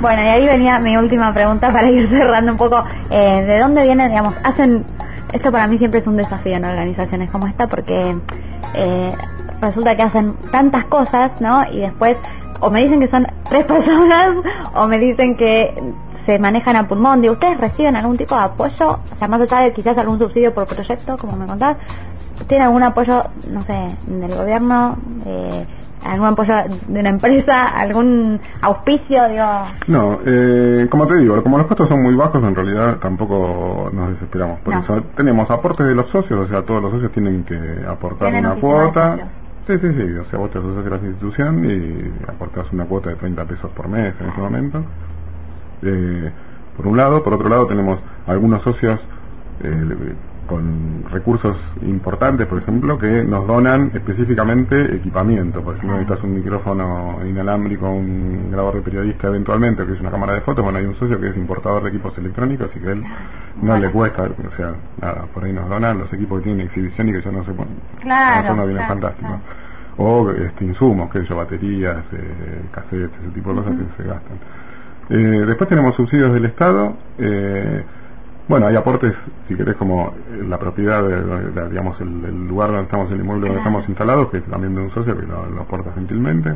Bueno, y ahí venía mi última pregunta para ir cerrando un poco. ¿De dónde viene, digamos, esto para mí siempre es un desafío en organizaciones como esta, porque resulta que hacen tantas cosas, ¿no? Y después o me dicen que son 3 personas o me dicen que se manejan a pulmón. Digo, ¿ustedes reciben algún tipo de apoyo? O sea, más allá de quizás algún subsidio por proyecto, como me contás, ¿tienen algún apoyo, no sé, del gobierno? ¿Algún apoyo de una empresa? ¿Algún auspicio? Digo... No, como te digo, como los costos son muy bajos, en realidad tampoco nos desesperamos. Por eso tenemos aportes de los socios, o sea, todos los socios tienen que aportar una cuota. Sí, o sea, vos te asocias a la institución y aportás una cuota de 30 pesos por mes en ese momento. Por un lado. Por otro lado tenemos algunos socios con recursos importantes, por ejemplo, que nos donan específicamente equipamiento. Por ejemplo, necesitas un micrófono inalámbrico, un grabador de periodista eventualmente, que es una cámara de fotos. Bueno, hay un socio que es importador de equipos electrónicos y que a él no le cuesta, o sea, nada, por ahí nos donan los equipos que tienen exhibición y que ya no se ponen. Claro, no vienen fantásticos. O insumos, que yo, baterías, cassettes, ese tipo de cosas que se gastan. Después tenemos subsidios del Estado. Bueno, hay aportes, si querés, como la propiedad, digamos, el lugar donde estamos, el inmueble donde estamos instalados, que es también de un socio que lo aporta gentilmente.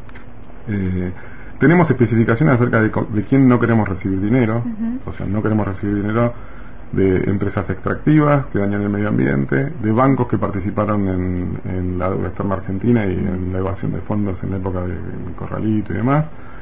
Tenemos especificaciones acerca de quién no queremos recibir dinero, o sea, no queremos recibir dinero de empresas extractivas que dañan el medio ambiente, de bancos que participaron en la deuda externa argentina y en la evasión de fondos en la época del Corralito y demás,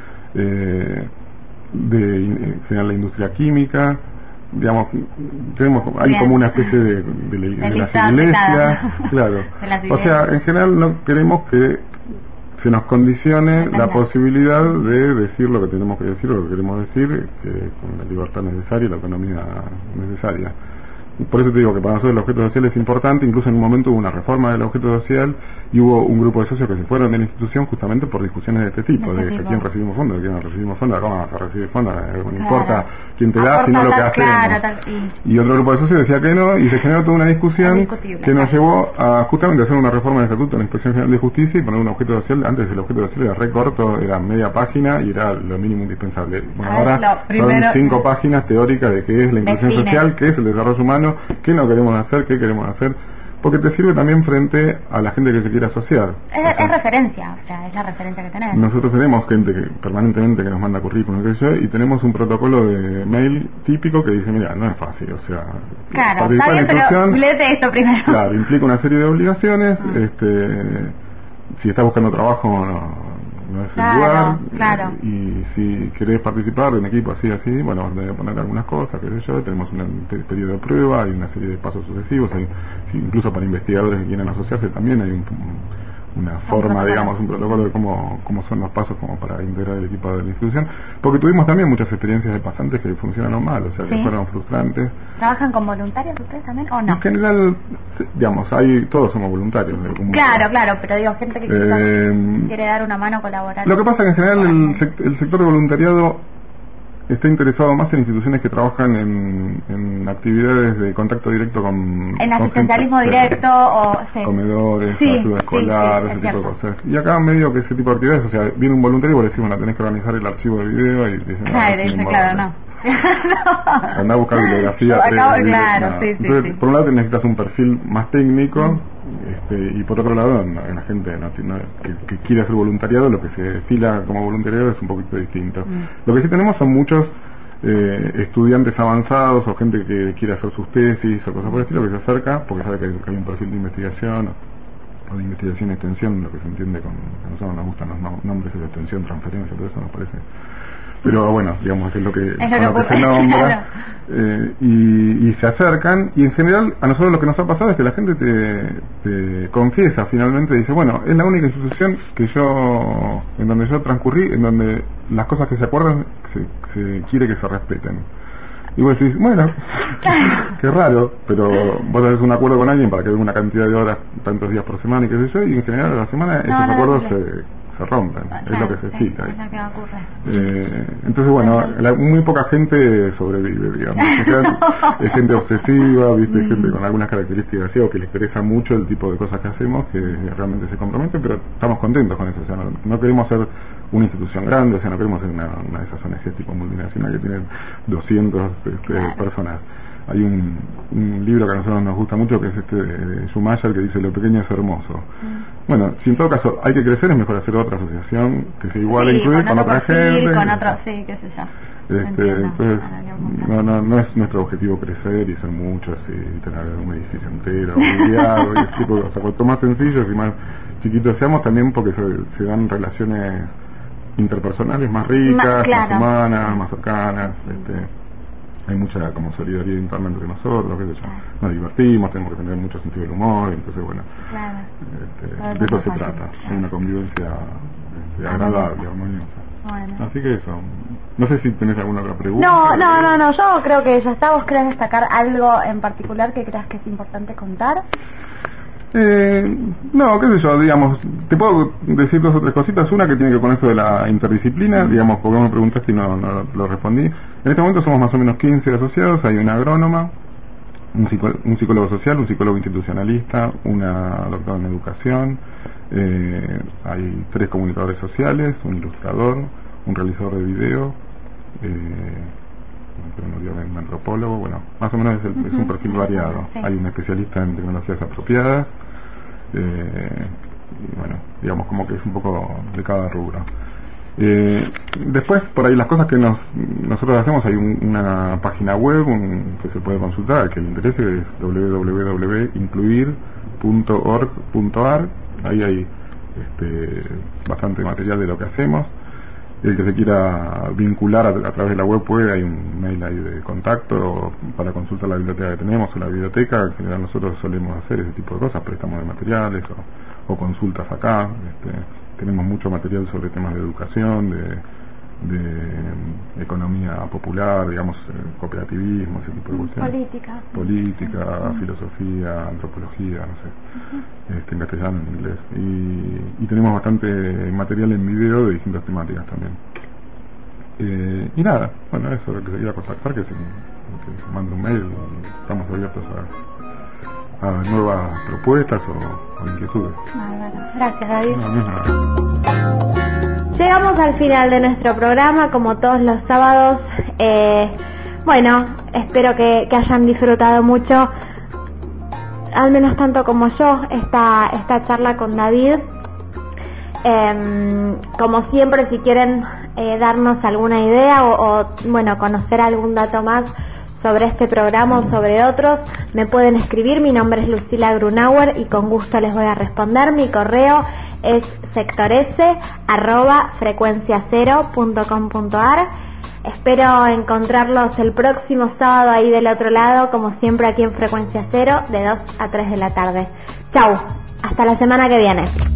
en general la industria química. Digamos, hay como una especie de las iglesias, claro. O sea, en general no queremos que se nos condicione la posibilidad de decir lo que tenemos que decir, lo que queremos decir, con la libertad necesaria y la autonomía necesaria. Por eso te digo que para nosotros el objeto social es importante. Incluso en un momento hubo una reforma del objeto social y hubo un grupo de socios que se fueron de la institución justamente por discusiones de este tipo, de quién recibimos fondos, de quién no recibimos fondos, cómo vas a recibir fondos, no importa quién te da, sino lo que hacemos. Y otro grupo de socios decía que no, y se generó toda una discusión que nos llevó a justamente hacer una reforma del estatuto de la Inspección General de Justicia y poner un objeto social. Antes el objeto social era re corto, era media página y era lo mínimo indispensable. Bueno, ahora son 5 páginas teóricas de qué es la inclusión social, qué es el desarrollo humano, qué no queremos hacer, qué queremos hacer, porque te sirve también frente a la gente que se quiere asociar. Es referencia, o sea, es la referencia que tenemos. Nosotros tenemos gente que permanentemente que nos manda currículum, y tenemos un protocolo de mail típico que dice, mira, no es fácil, o sea, claro, participar en la institución, pero léete esto primero. Claro, implica una serie de obligaciones, si estás buscando trabajo no es el lugar, y si querés participar de un equipo así, bueno, vas a tener que poner algunas cosas, qué sé yo, tenemos un periodo de prueba, hay una serie de pasos sucesivos, incluso para investigadores que quieran asociarse también hay una forma, digamos, un protocolo de cómo son los pasos como para integrar el equipo de la institución, porque tuvimos también muchas experiencias de pasantes que funcionaron mal, o sea, que fueron frustrantes. ¿Trabajan con voluntarios ustedes también o no? En general, digamos, todos somos voluntarios. Claro, pero digo, gente que quiere dar una mano, colaborar. Lo que pasa es que en general el sector de voluntariado está interesado más en instituciones que trabajan en actividades de contacto directo con... En asistencialismo directo o... comedores, ayuda escolar, ese tipo de cosas. Y acá medio que ese tipo de actividades, o sea, viene un voluntario y vos le decimos, no, tenés que organizar el archivo de video y dicen... no. Andá a buscar bibliografía. Entonces, por un lado necesitas un perfil más técnico, y por otro lado la gente que quiere hacer voluntariado, lo que se desfila como voluntariado es un poquito distinto. Lo que sí tenemos son muchos estudiantes avanzados o gente que quiere hacer sus tesis o cosas por el estilo, que se acerca porque sabe que hay un perfil de investigación o de investigación y extensión, lo que se entiende a nosotros nos gustan los nombres de extensión, transferencia, todo eso nos parece. Pero bueno, digamos, es lo que se nombra, y se acercan, y en general a nosotros lo que nos ha pasado es que la gente te confiesa, finalmente dice, bueno, es la única institución en donde yo transcurrí, en donde las cosas que se acuerdan se quiere que se respeten. Y vos decís, bueno, qué raro, pero vos haces un acuerdo con alguien para que dé una cantidad de horas, tantos días por semana y qué sé yo, y en general a la semana esos acuerdos se rompen, es lo que se cita. Es lo que ocurre. Entonces, bueno, muy poca gente sobrevive, digamos. Es gente obsesiva, ¿viste? Gente con algunas características así, o que les interesa mucho el tipo de cosas que hacemos, que realmente se comprometen, pero estamos contentos con eso. O sea, no queremos ser una institución grande, o sea, no queremos ser una de esas ONGs tipo multinacional que tienen 200 personas. Hay un libro que a nosotros nos gusta mucho, que es de Schumacher, que dice: lo pequeño es hermoso. Bueno, si en todo caso hay que crecer, es mejor hacer otra asociación que se iguale, incluir con otra gente, con otro, sí, qué sé yo. Entonces no es nuestro objetivo crecer y ser muchos y tener un edificio entero, mundial, y ese tipo de cosas. Cuanto más sencillos y más chiquitos seamos, también porque se dan relaciones interpersonales más ricas, más humanas, más cercanas. Hay mucha como solidaridad interna entre nosotros, qué sé yo. Nos divertimos, tenemos que tener mucho sentido del humor, entonces bueno, de eso se trata. Hay una convivencia agradable, armoniosa. Así que eso. No sé si tenés alguna otra pregunta. No, yo creo que ya está. ¿Vos querés destacar algo en particular que creas que es importante contar? No, qué sé yo, digamos, te puedo decir dos o tres cositas. Una que tiene que ver con esto de la interdisciplina, digamos, porque me preguntaste y no lo respondí. En este momento somos más o menos 15 asociados. Hay una agrónoma, un psicólogo social, un psicólogo institucionalista, una doctora en educación, hay 3 comunicadores sociales, un ilustrador, un realizador de video, un antropólogo. Bueno, más o menos es un perfil variado. Hay un especialista en tecnologías apropiadas, y bueno, digamos como que es un poco de cada rubro. Después, por ahí las cosas que nosotros hacemos, hay una página web que se puede consultar, al que le interese, es www.incluir.org.ar. Ahí hay bastante material de lo que hacemos. El que se quiera vincular a través de la web puede, hay un mail ahí de contacto para consultar la biblioteca que tenemos o la biblioteca. En general nosotros solemos hacer ese tipo de cosas, préstamos de materiales o consultas acá. Tenemos mucho material sobre temas de educación, de economía popular, digamos, cooperativismo, ese tipo de cuestiones. Política, filosofía, antropología, no sé, en castellano, en inglés. Y tenemos bastante material en video de distintas temáticas también. Y nada, bueno, eso es lo que se quiera contactar, que se mande un mail. Estamos abiertos a nuevas propuestas o inquietudes. Gracias, David. Llegamos al final de nuestro programa, como todos los sábados. Bueno, espero que hayan disfrutado mucho, al menos tanto como yo, esta charla con David. Como siempre, si quieren darnos alguna idea o bueno, conocer algún dato más sobre este programa o sobre otros, me pueden escribir. Mi nombre es Lucila Grunauer y con gusto les voy a responder. Mi correo es sectorese@frecuenciacero.com.ar. Espero encontrarlos el próximo sábado ahí del otro lado, como siempre aquí en Frecuencia Cero, de 2 a 3 de la tarde. Chau, hasta la semana que viene.